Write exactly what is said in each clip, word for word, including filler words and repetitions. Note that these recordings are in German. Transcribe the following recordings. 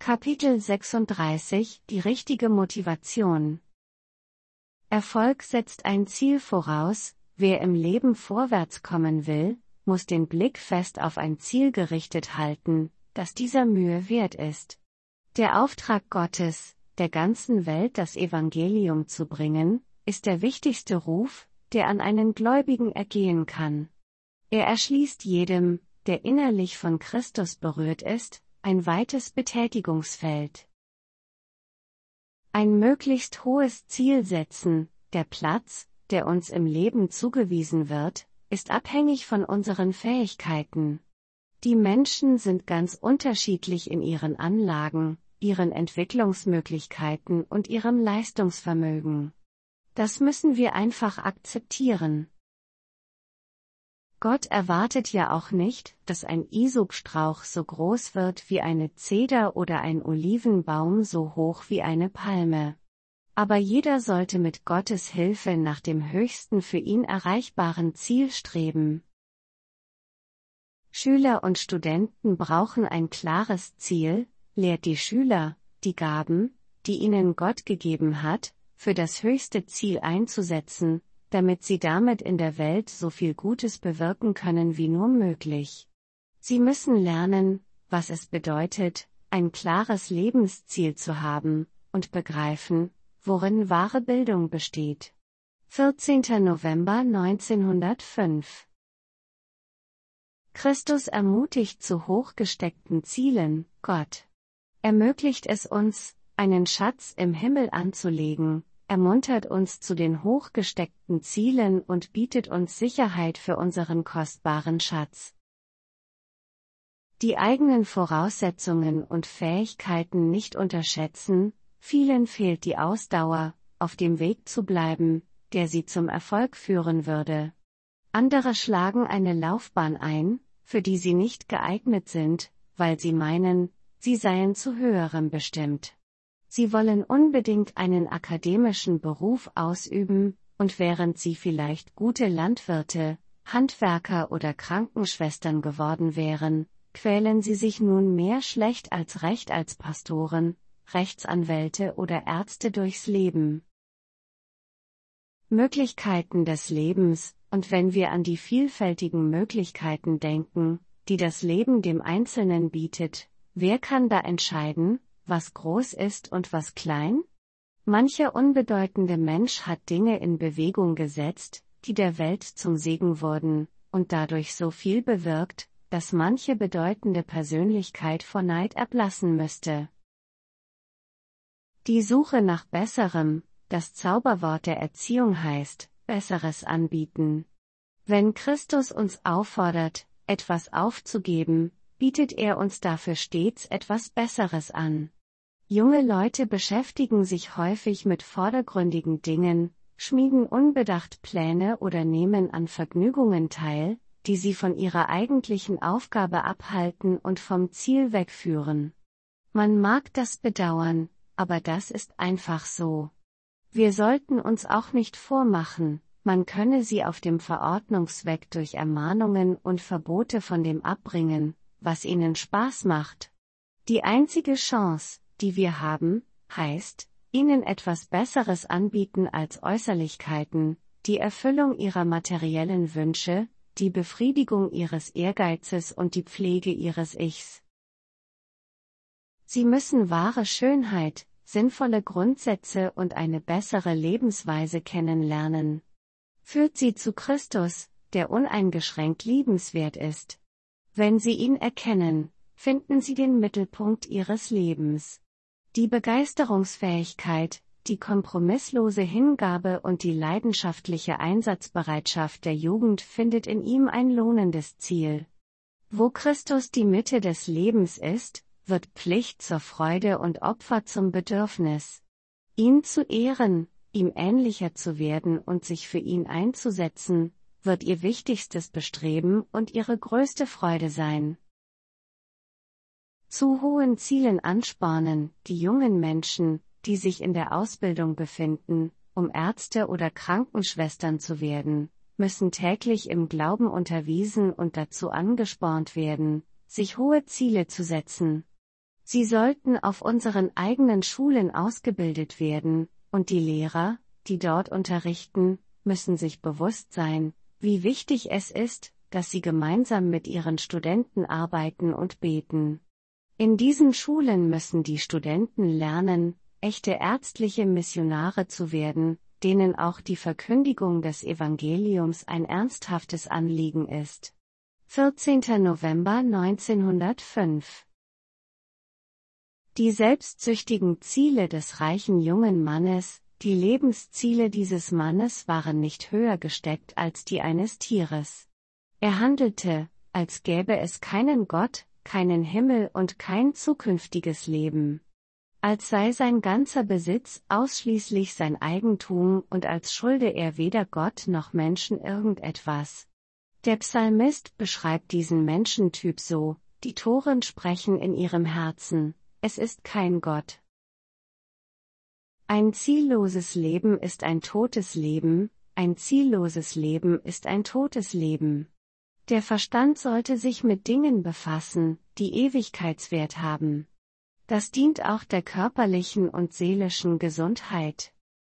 Kapitel sechsunddreißig Die richtige Motivation. Erfolg setzt ein Ziel voraus. Wer im Leben vorwärts kommen will, muss den Blick fest auf ein Ziel gerichtet halten, das dieser Mühe wert ist. Der Auftrag Gottes, der ganzen Welt das Evangelium zu bringen, ist der wichtigste Ruf, der an einen Gläubigen ergehen kann. Er erschließt jedem, der innerlich von Christus berührt ist, ein weites Betätigungsfeld. Ein möglichst hohes Ziel setzen. Der Platz, der uns im Leben zugewiesen wird, ist abhängig von unseren Fähigkeiten. Die Menschen sind ganz unterschiedlich in ihren Anlagen, ihren Entwicklungsmöglichkeiten und ihrem Leistungsvermögen. Das müssen wir einfach akzeptieren. Gott erwartet ja auch nicht, dass ein Isopstrauch so groß wird wie eine Zeder oder ein Olivenbaum so hoch wie eine Palme. Aber jeder sollte mit Gottes Hilfe nach dem höchsten für ihn erreichbaren Ziel streben. Schüler und Studenten brauchen ein klares Ziel. Lehrt die Schüler, die Gaben, die ihnen Gott gegeben hat, für das höchste Ziel einzusetzen, damit sie damit in der Welt so viel Gutes bewirken können wie nur möglich. Sie müssen lernen, was es bedeutet, ein klares Lebensziel zu haben, und begreifen, worin wahre Bildung besteht. vierzehnter November neunzehnhundertfünf. Christus ermutigt zu hochgesteckten Zielen. Gott ermöglicht es uns, einen Schatz im Himmel anzulegen, ermuntert uns zu den hochgesteckten Zielen und bietet uns Sicherheit für unseren kostbaren Schatz. Die eigenen Voraussetzungen und Fähigkeiten nicht unterschätzen. Vielen fehlt die Ausdauer, auf dem Weg zu bleiben, der sie zum Erfolg führen würde. Andere schlagen eine Laufbahn ein, für die sie nicht geeignet sind, weil sie meinen, sie seien zu Höherem bestimmt. Sie wollen unbedingt einen akademischen Beruf ausüben, und während sie vielleicht gute Landwirte, Handwerker oder Krankenschwestern geworden wären, quälen sie sich nun mehr schlecht als recht als Pastoren, Rechtsanwälte oder Ärzte durchs Leben. Möglichkeiten des Lebens. Und wenn wir an die vielfältigen Möglichkeiten denken, die das Leben dem Einzelnen bietet, wer kann da entscheiden, was groß ist und was klein? Mancher unbedeutende Mensch hat Dinge in Bewegung gesetzt, die der Welt zum Segen wurden, und dadurch so viel bewirkt, dass manche bedeutende Persönlichkeit vor Neid erblassen müsste. Die Suche nach Besserem, das Zauberwort der Erziehung heißt, Besseres anbieten. Wenn Christus uns auffordert, etwas aufzugeben, bietet er uns dafür stets etwas Besseres an. Junge Leute beschäftigen sich häufig mit vordergründigen Dingen, schmieden unbedacht Pläne oder nehmen an Vergnügungen teil, die sie von ihrer eigentlichen Aufgabe abhalten und vom Ziel wegführen. Man mag das bedauern, aber das ist einfach so. Wir sollten uns auch nicht vormachen, man könne sie auf dem Verordnungsweg durch Ermahnungen und Verbote von dem abbringen, was ihnen Spaß macht. Die einzige Chance, die wir haben, heißt, ihnen etwas Besseres anbieten als Äußerlichkeiten, die Erfüllung ihrer materiellen Wünsche, die Befriedigung ihres Ehrgeizes und die Pflege ihres Ichs. Sie müssen wahre Schönheit, sinnvolle Grundsätze und eine bessere Lebensweise kennenlernen. Führt sie zu Christus, der uneingeschränkt liebenswert ist. Wenn sie ihn erkennen, finden sie den Mittelpunkt ihres Lebens. Die Begeisterungsfähigkeit, die kompromisslose Hingabe und die leidenschaftliche Einsatzbereitschaft der Jugend findet in ihm ein lohnendes Ziel. Wo Christus die Mitte des Lebens ist, wird Pflicht zur Freude und Opfer zum Bedürfnis. Ihn zu ehren, ihm ähnlicher zu werden und sich für ihn einzusetzen, wird ihr wichtigstes Bestreben und ihre größte Freude sein. Zu hohen Zielen anspornen. Die jungen Menschen, die sich in der Ausbildung befinden, um Ärzte oder Krankenschwestern zu werden, müssen täglich im Glauben unterwiesen und dazu angespornt werden, sich hohe Ziele zu setzen. Sie sollten auf unseren eigenen Schulen ausgebildet werden, und die Lehrer, die dort unterrichten, müssen sich bewusst sein, wie wichtig es ist, dass sie gemeinsam mit ihren Studenten arbeiten und beten. In diesen Schulen müssen die Studenten lernen, echte ärztliche Missionare zu werden, denen auch die Verkündigung des Evangeliums ein ernsthaftes Anliegen ist. vierzehnter November neunzehnhundertfünf. Die selbstsüchtigen Ziele des reichen jungen Mannes, die Lebensziele dieses Mannes waren nicht höher gesteckt als die eines Tieres. Er handelte, als gäbe es keinen Gott, keinen Himmel und kein zukünftiges Leben. Als sei sein ganzer Besitz ausschließlich sein Eigentum und als schulde er weder Gott noch Menschen irgendetwas. Der Psalmist beschreibt diesen Menschentyp so: Die Toren sprechen in ihrem Herzen, es ist kein Gott. Ein zielloses Leben ist ein totes Leben, ein zielloses Leben ist ein totes Leben. Der Verstand sollte sich mit Dingen befassen, die Ewigkeitswert haben. Das dient auch der körperlichen und seelischen Gesundheit.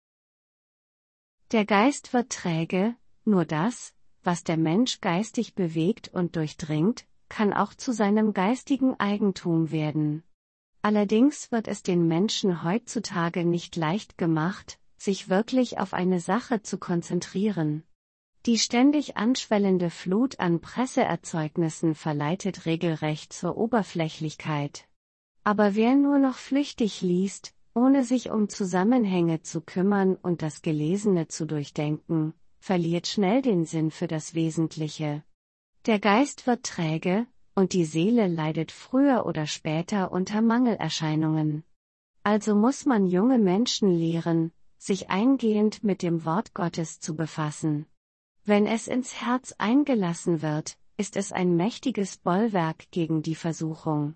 Der Geist wird träge, nur das, was der Mensch geistig bewegt und durchdringt, kann auch zu seinem geistigen Eigentum werden. Allerdings wird es den Menschen heutzutage nicht leicht gemacht, sich wirklich auf eine Sache zu konzentrieren. Die ständig anschwellende Flut an Presseerzeugnissen verleitet regelrecht zur Oberflächlichkeit. Aber wer nur noch flüchtig liest, ohne sich um Zusammenhänge zu kümmern und das Gelesene zu durchdenken, verliert schnell den Sinn für das Wesentliche. Der Geist wird träge, und die Seele leidet früher oder später unter Mangelerscheinungen. Also muss man junge Menschen lehren, sich eingehend mit dem Wort Gottes zu befassen. Wenn es ins Herz eingelassen wird, ist es ein mächtiges Bollwerk gegen die Versuchung.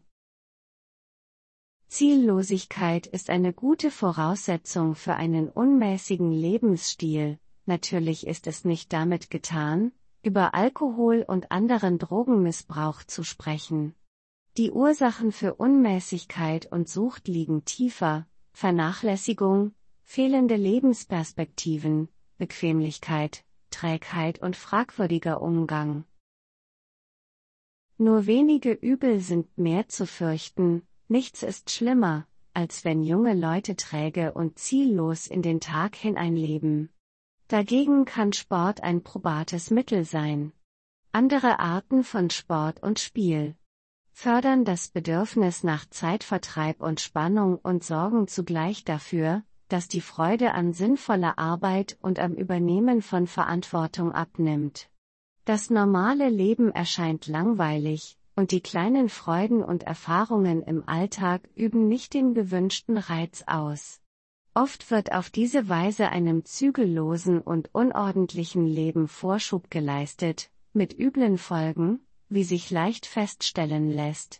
Ziellosigkeit ist eine gute Voraussetzung für einen unmäßigen Lebensstil. Natürlich ist es nicht damit getan, über Alkohol und anderen Drogenmissbrauch zu sprechen. Die Ursachen für Unmäßigkeit und Sucht liegen tiefer: Vernachlässigung, fehlende Lebensperspektiven, Bequemlichkeit, Trägheit und fragwürdiger Umgang. Nur wenige Übel sind mehr zu fürchten, nichts ist schlimmer, als wenn junge Leute träge und ziellos in den Tag hineinleben. Dagegen kann Sport ein probates Mittel sein. Andere Arten von Sport und Spiel fördern das Bedürfnis nach Zeitvertreib und Spannung und sorgen zugleich dafür, dass die Freude an sinnvoller Arbeit und am Übernehmen von Verantwortung abnimmt. Das normale Leben erscheint langweilig, und die kleinen Freuden und Erfahrungen im Alltag üben nicht den gewünschten Reiz aus. Oft wird auf diese Weise einem zügellosen und unordentlichen Leben Vorschub geleistet, mit üblen Folgen, wie sich leicht feststellen lässt.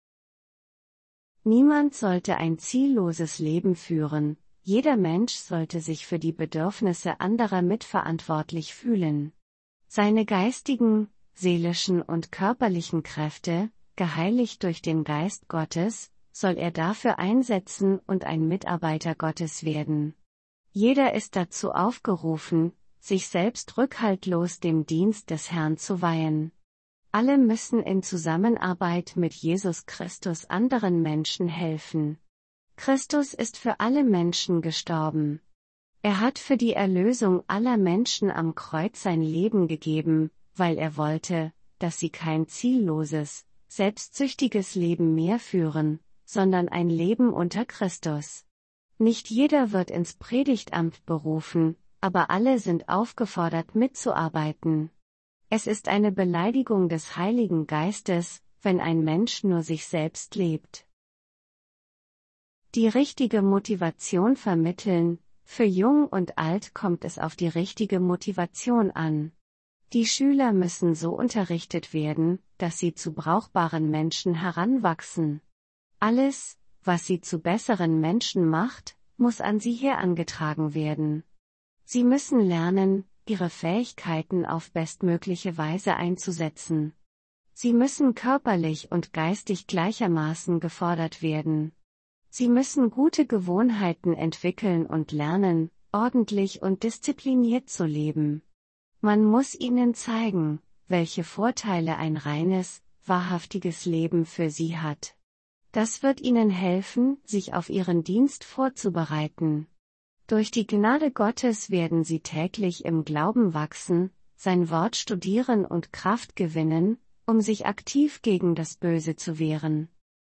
Niemand sollte ein zielloses Leben führen, jeder Mensch sollte sich für die Bedürfnisse anderer mitverantwortlich fühlen. Seine geistigen, seelischen und körperlichen Kräfte, geheiligt durch den Geist Gottes, soll er dafür einsetzen und ein Mitarbeiter Gottes werden. Jeder ist dazu aufgerufen, sich selbst rückhaltlos dem Dienst des Herrn zu weihen. Alle müssen in Zusammenarbeit mit Jesus Christus anderen Menschen helfen. Christus ist für alle Menschen gestorben. Er hat für die Erlösung aller Menschen am Kreuz sein Leben gegeben, weil er wollte, dass sie kein zielloses, selbstsüchtiges Leben mehr führen, sondern ein Leben unter Christus. Nicht jeder wird ins Predigtamt berufen, aber alle sind aufgefordert mitzuarbeiten. Es ist eine Beleidigung des Heiligen Geistes, wenn ein Mensch nur sich selbst lebt. Die richtige Motivation vermitteln: Für Jung und Alt kommt es auf die richtige Motivation an. Die Schüler müssen so unterrichtet werden, dass sie zu brauchbaren Menschen heranwachsen. Alles, was sie zu besseren Menschen macht, muss an sie herangetragen werden. Sie müssen lernen, ihre Fähigkeiten auf bestmögliche Weise einzusetzen. Sie müssen körperlich und geistig gleichermaßen gefordert werden. Sie müssen gute Gewohnheiten entwickeln und lernen, ordentlich und diszipliniert zu leben. Man muss ihnen zeigen, welche Vorteile ein reines, wahrhaftiges Leben für sie hat. Das wird ihnen helfen, sich auf ihren Dienst vorzubereiten. Durch die Gnade Gottes werden sie täglich im Glauben wachsen, sein Wort studieren und Kraft gewinnen, um sich aktiv gegen das Böse zu wehren.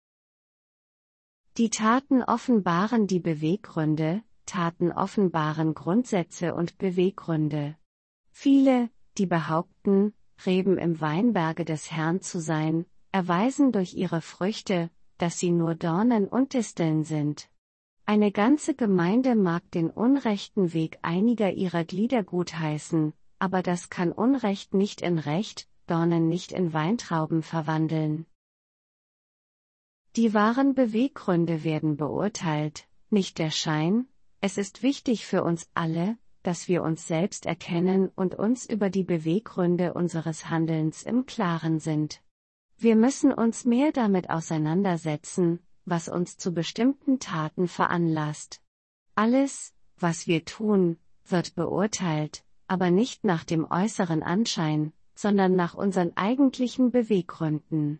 Die Taten offenbaren die Beweggründe, Taten offenbaren Grundsätze und Beweggründe. Viele, die behaupten, Reben im Weinberge des Herrn zu sein, erweisen durch ihre Früchte, dass sie nur Dornen und Disteln sind. Eine ganze Gemeinde mag den unrechten Weg einiger ihrer Glieder gutheißen, aber das kann Unrecht nicht in Recht, Dornen nicht in Weintrauben verwandeln. Die wahren Beweggründe werden beurteilt, nicht der Schein. Es ist wichtig für uns alle, dass wir uns selbst erkennen und uns über die Beweggründe unseres Handelns im Klaren sind. Wir müssen uns mehr damit auseinandersetzen, was uns zu bestimmten Taten veranlasst. Alles, was wir tun, wird beurteilt, aber nicht nach dem äußeren Anschein, sondern nach unseren eigentlichen Beweggründen.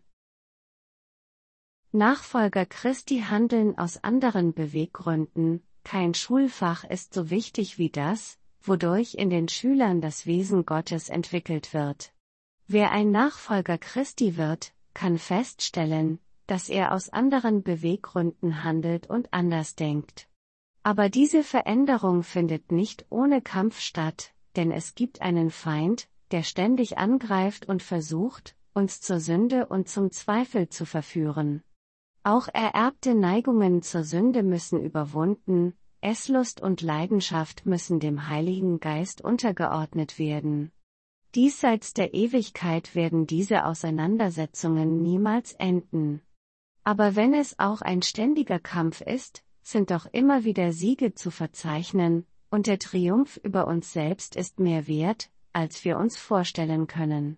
Nachfolger Christi handeln aus anderen Beweggründen. Kein Schulfach ist so wichtig wie das, wodurch in den Schülern das Wesen Gottes entwickelt wird. Wer ein Nachfolger Christi wird, kann feststellen, dass er aus anderen Beweggründen handelt und anders denkt. Aber diese Veränderung findet nicht ohne Kampf statt, denn es gibt einen Feind, der ständig angreift und versucht, uns zur Sünde und zum Zweifel zu verführen. Auch ererbte Neigungen zur Sünde müssen überwunden, Esslust und Leidenschaft müssen dem Heiligen Geist untergeordnet werden. Diesseits der Ewigkeit werden diese Auseinandersetzungen niemals enden. Aber wenn es auch ein ständiger Kampf ist, sind doch immer wieder Siege zu verzeichnen, und der Triumph über uns selbst ist mehr wert, als wir uns vorstellen können.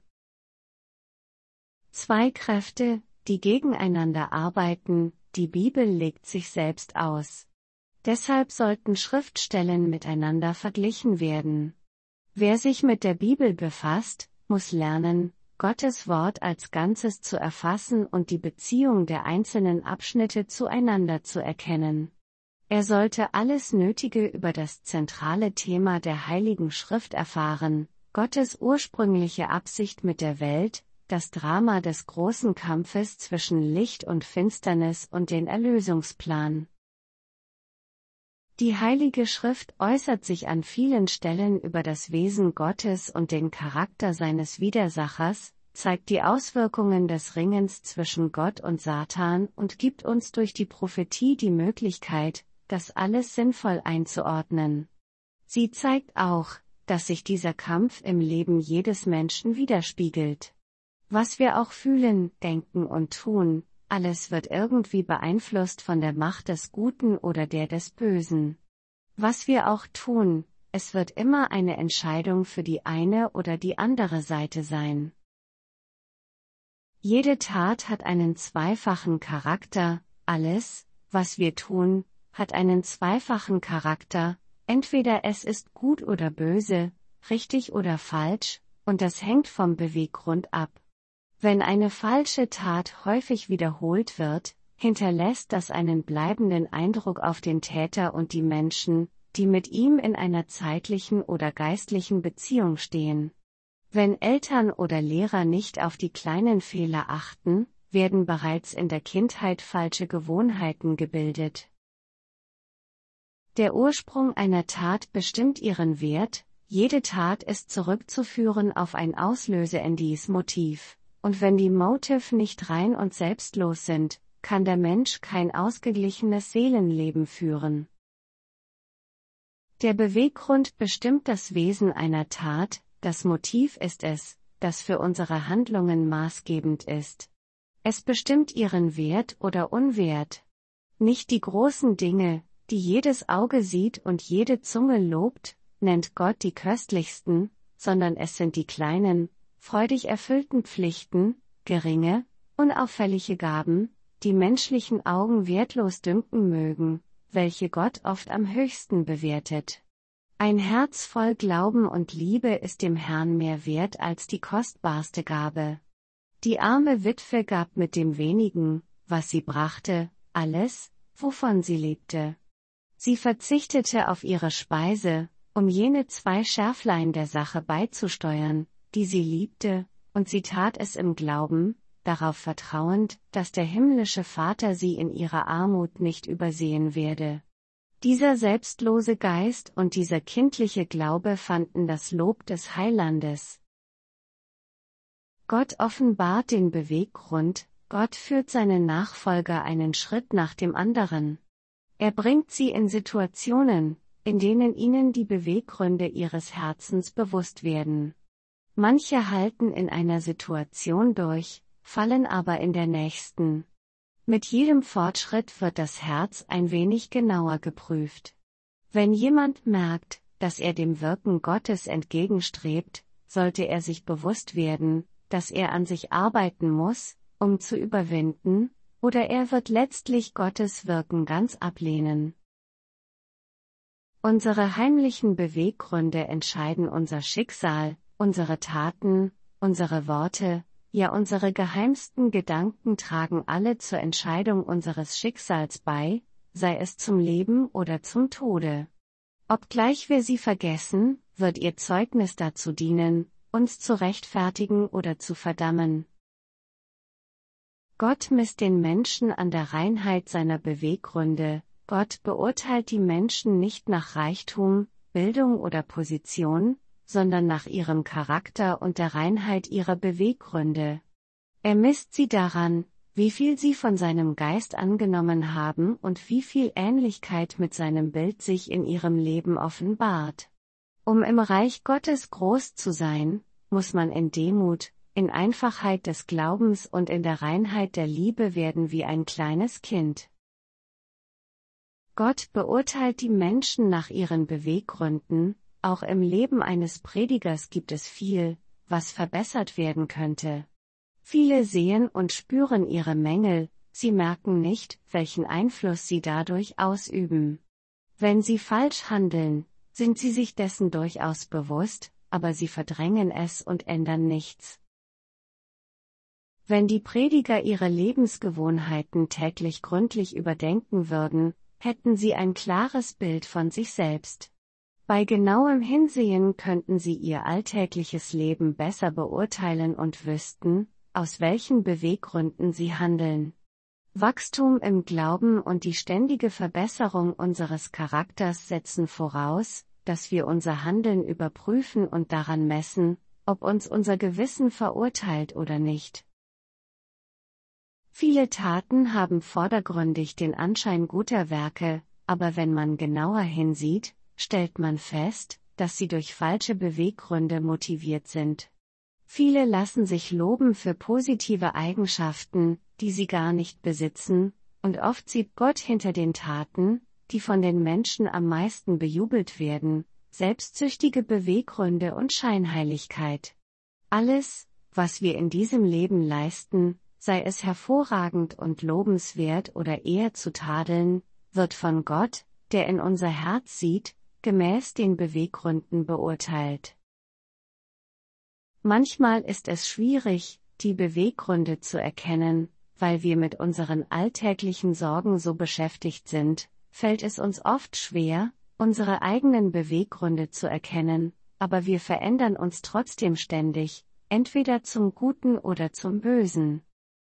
Zwei Kräfte, die gegeneinander arbeiten, die Bibel legt sich selbst aus. Deshalb sollten Schriftstellen miteinander verglichen werden. Wer sich mit der Bibel befasst, muss lernen, Gottes Wort als Ganzes zu erfassen und die Beziehung der einzelnen Abschnitte zueinander zu erkennen. Er sollte alles Nötige über das zentrale Thema der Heiligen Schrift erfahren, Gottes ursprüngliche Absicht mit der Welt, das Drama des großen Kampfes zwischen Licht und Finsternis und den Erlösungsplan. Die Heilige Schrift äußert sich an vielen Stellen über das Wesen Gottes und den Charakter seines Widersachers, zeigt die Auswirkungen des Ringens zwischen Gott und Satan und gibt uns durch die Prophetie die Möglichkeit, das alles sinnvoll einzuordnen. Sie zeigt auch, dass sich dieser Kampf im Leben jedes Menschen widerspiegelt. Was wir auch fühlen, denken und tun, alles wird irgendwie beeinflusst von der Macht des Guten oder der des Bösen. Was wir auch tun, es wird immer eine Entscheidung für die eine oder die andere Seite sein. Jede Tat hat einen zweifachen Charakter, alles, was wir tun, hat einen zweifachen Charakter, entweder es ist gut oder böse, richtig oder falsch, und das hängt vom Beweggrund ab. Wenn eine falsche Tat häufig wiederholt wird, hinterlässt das einen bleibenden Eindruck auf den Täter und die Menschen, die mit ihm in einer zeitlichen oder geistlichen Beziehung stehen. Wenn Eltern oder Lehrer nicht auf die kleinen Fehler achten, werden bereits in der Kindheit falsche Gewohnheiten gebildet. Der Ursprung einer Tat bestimmt ihren Wert, jede Tat ist zurückzuführen auf ein auslösendes Motiv. Und wenn die Motive nicht rein und selbstlos sind, kann der Mensch kein ausgeglichenes Seelenleben führen. Der Beweggrund bestimmt das Wesen einer Tat, das Motiv ist es, das für unsere Handlungen maßgebend ist. Es bestimmt ihren Wert oder Unwert. Nicht die großen Dinge, die jedes Auge sieht und jede Zunge lobt, nennt Gott die köstlichsten, sondern es sind die kleinen, freudig erfüllten Pflichten, geringe, unauffällige Gaben, die menschlichen Augen wertlos dünken mögen, welche Gott oft am höchsten bewertet. Ein Herz voll Glauben und Liebe ist dem Herrn mehr wert als die kostbarste Gabe. Die arme Witwe gab mit dem wenigen, was sie brachte, alles, wovon sie lebte. Sie verzichtete auf ihre Speise, um jene zwei Schärflein der Sache beizusteuern, die sie liebte, und sie tat es im Glauben, darauf vertrauend, dass der himmlische Vater sie in ihrer Armut nicht übersehen werde. Dieser selbstlose Geist und dieser kindliche Glaube fanden das Lob des Heilandes. Gott offenbart den Beweggrund, Gott führt seine Nachfolger einen Schritt nach dem anderen. Er bringt sie in Situationen, in denen ihnen die Beweggründe ihres Herzens bewusst werden. Manche halten in einer Situation durch, fallen aber in der nächsten. Mit jedem Fortschritt wird das Herz ein wenig genauer geprüft. Wenn jemand merkt, dass er dem Wirken Gottes entgegenstrebt, sollte er sich bewusst werden, dass er an sich arbeiten muss, um zu überwinden, oder er wird letztlich Gottes Wirken ganz ablehnen. Unsere heimlichen Beweggründe entscheiden unser Schicksal, unsere Taten, unsere Worte, ja unsere geheimsten Gedanken tragen alle zur Entscheidung unseres Schicksals bei, sei es zum Leben oder zum Tode. Obgleich wir sie vergessen, wird ihr Zeugnis dazu dienen, uns zu rechtfertigen oder zu verdammen. Gott misst den Menschen an der Reinheit seiner Beweggründe. Gott beurteilt die Menschen nicht nach Reichtum, Bildung oder Position, sondern nach ihrem Charakter und der Reinheit ihrer Beweggründe. Er misst sie daran, wie viel sie von seinem Geist angenommen haben und wie viel Ähnlichkeit mit seinem Bild sich in ihrem Leben offenbart. Um im Reich Gottes groß zu sein, muss man in Demut, in Einfachheit des Glaubens und in der Reinheit der Liebe werden wie ein kleines Kind. Gott beurteilt die Menschen nach ihren Beweggründen. Auch im Leben eines Predigers gibt es viel, was verbessert werden könnte. Viele sehen und spüren ihre Mängel, sie merken nicht, welchen Einfluss sie dadurch ausüben. Wenn sie falsch handeln, sind sie sich dessen durchaus bewusst, aber sie verdrängen es und ändern nichts. Wenn die Prediger ihre Lebensgewohnheiten täglich gründlich überdenken würden, hätten sie ein klares Bild von sich selbst. Bei genauem Hinsehen könnten sie ihr alltägliches Leben besser beurteilen und wüssten, aus welchen Beweggründen sie handeln. Wachstum im Glauben und die ständige Verbesserung unseres Charakters setzen voraus, dass wir unser Handeln überprüfen und daran messen, ob uns unser Gewissen verurteilt oder nicht. Viele Taten haben vordergründig den Anschein guter Werke, aber wenn man genauer hinsieht, stellt man fest, dass sie durch falsche Beweggründe motiviert sind. Viele lassen sich loben für positive Eigenschaften, die sie gar nicht besitzen, und oft sieht Gott hinter den Taten, die von den Menschen am meisten bejubelt werden, selbstsüchtige Beweggründe und Scheinheiligkeit. Alles, was wir in diesem Leben leisten, sei es hervorragend und lobenswert oder eher zu tadeln, wird von Gott, der in unser Herz sieht, gemäß den Beweggründen beurteilt. Manchmal ist es schwierig, die Beweggründe zu erkennen, weil wir mit unseren alltäglichen Sorgen so beschäftigt sind, fällt es uns oft schwer, unsere eigenen Beweggründe zu erkennen, aber wir verändern uns trotzdem ständig, entweder zum Guten oder zum Bösen.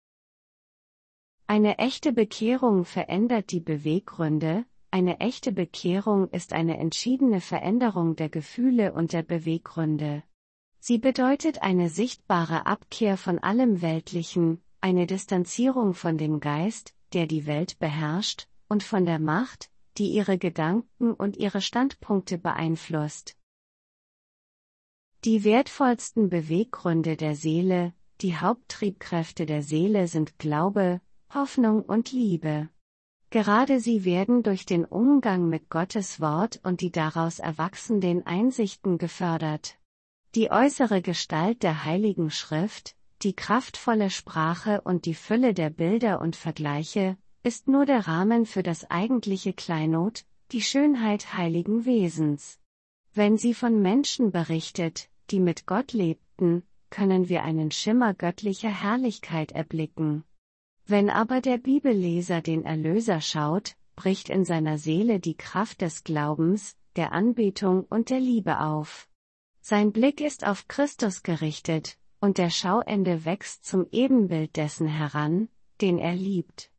Eine echte Bekehrung verändert die Beweggründe. Eine echte Bekehrung ist eine entschiedene Veränderung der Gefühle und der Beweggründe. Sie bedeutet eine sichtbare Abkehr von allem Weltlichen, eine Distanzierung von dem Geist, der die Welt beherrscht, und von der Macht, die ihre Gedanken und ihre Standpunkte beeinflusst. Die wertvollsten Beweggründe der Seele, die Haupttriebkräfte der Seele sind Glaube, Hoffnung und Liebe. Gerade sie werden durch den Umgang mit Gottes Wort und die daraus erwachsenden Einsichten gefördert. Die äußere Gestalt der Heiligen Schrift, Die kraftvolle Sprache und die Fülle der Bilder und Vergleiche ist nur der Rahmen für das eigentliche Kleinod, die Schönheit heiligen Wesens. Wenn sie von Menschen berichtet, die mit Gott lebten, können wir einen Schimmer göttlicher Herrlichkeit erblicken. Wenn aber der Bibelleser den Erlöser schaut, bricht in seiner Seele die Kraft des Glaubens, der Anbetung und der Liebe auf. Sein Blick ist auf Christus gerichtet, und der Schauende wächst zum Ebenbild dessen heran, den er liebt.